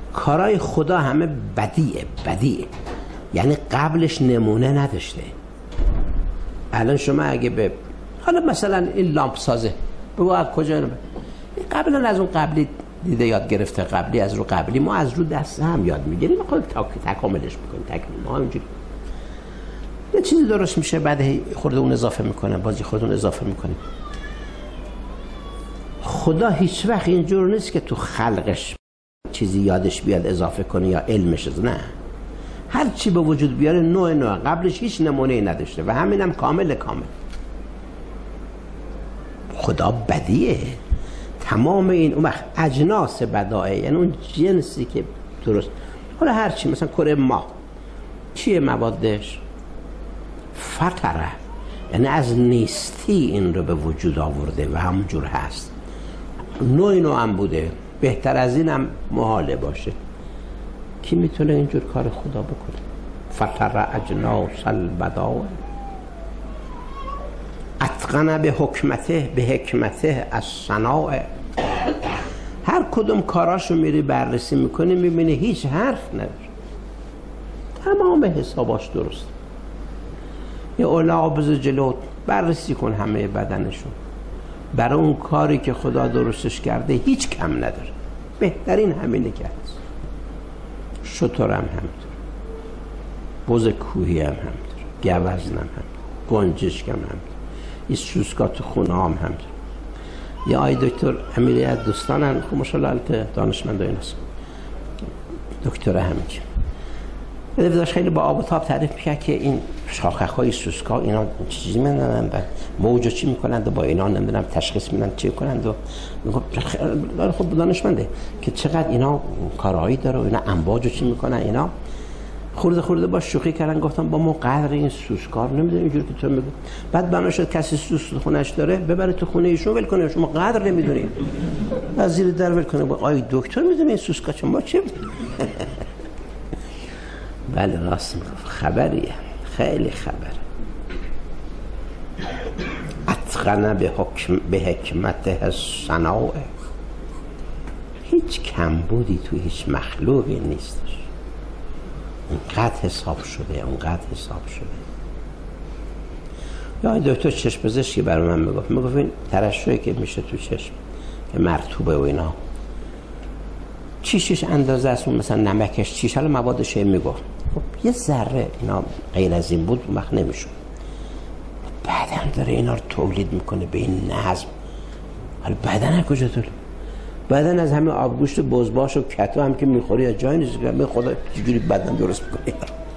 کارای خدا همه بدیه، یعنی قبلش نمونه نداشته. الان شما اگه به حالا مثلا این لامپ سازه بگو از کجا اینو قبلا از اون قبلی دیده یاد گرفته، قبلی از رو قبلی، ما از رو دست هم یاد میگیریم، خود تکاملش میکنیم، تکمیل ما اینجوری یه چیزی درست میشه، بعد خورده اون اضافه میکنه، بازی خودمون اضافه میکنیم. خدا هیچ وقت اینجور نیست که تو خلقش چیزی یادش بیاد اضافه کنه یا علمش، نه، هر چی به وجود بیاره نوع قبلش هیچ نمونه‌ای نداشته و همینم کامل. خدا بدیه. تمام این اون وقت اجناس بدائه، یعنی اون جنسی که درست، حالا هر چی، مثلا کره ماه چیه موادش؟ فطره، یعنی از نیستی این رو به وجود آورده و همونجور هست. نوع هم بوده، بهتر از این هم محاله باشه. کی میتونه اینجور کار خدا بکنه؟ فطر اجناس البدائع اتقن به حکمته از صنائع. هر کدوم کاراشو میری بررسی میکنی میبینی هیچ حرف نداره، تمام حساباش درست. یه اولا بز جلو بررسی کن همه بدنشون، برای اون کاری که خدا درستش کرده هیچ کم نداره، بهترین همینه که هست. شتر هم همینطور، بز کوهی هم همینطور، گوزن هم همینطور، گنجشک هم همینطور، این سوسکا تو خونه هم همینطور. یه آی دکتر امیری از دوستانن، خب ماشاءالله دانشمند ایناست، دکتر همینجور داشت خیلی با آب و تاب تعریف میکرد که این شاخک‌های سوسکا اینا چیزی میدونن و موجو چی میکنند و با اینا نمیدونم تشخیص میدن چی کنند و خب دانشمنده که چقدر اینا کارهایی داره و اینا امواجو چی میکنن. اینا خورده با شوخی کردن، گفتم با ما قدر این سوسکا رو نمیدونیم اینجور که تو میگی. بعد بنا شد کسی سوسک خونش داره ببره تو خونه ایشون ول کنه، شما قدر نمیدونید، از زیر در ول کنه. آی دکتر میدونه این سوسکا چه ما چه بله راست میگفت، خبریه، خیلی خبر. اتقن به حکمته صنائع، هیچ کمبودی تو هیچ مخلوقی نیستش، اونقدر حساب شده. یا دکتر چشم پزشکی برای من میگفت این ترشحی که میشه تو چشم که مرطوبه و اینا چیش اندازه است، مثلا نمکش چیش، حالا موادش میگفت خب یه ذره اینا غیر از این بود وقت نمیشون. بدن داره اینا رو تولید میکنه به این نظم. حالا بدن کجا تولید؟ بدن از همه آبگوشت بزباش و کتو هم که میخوری از جای نیست، خدا چجوری بدن درست میکنه؟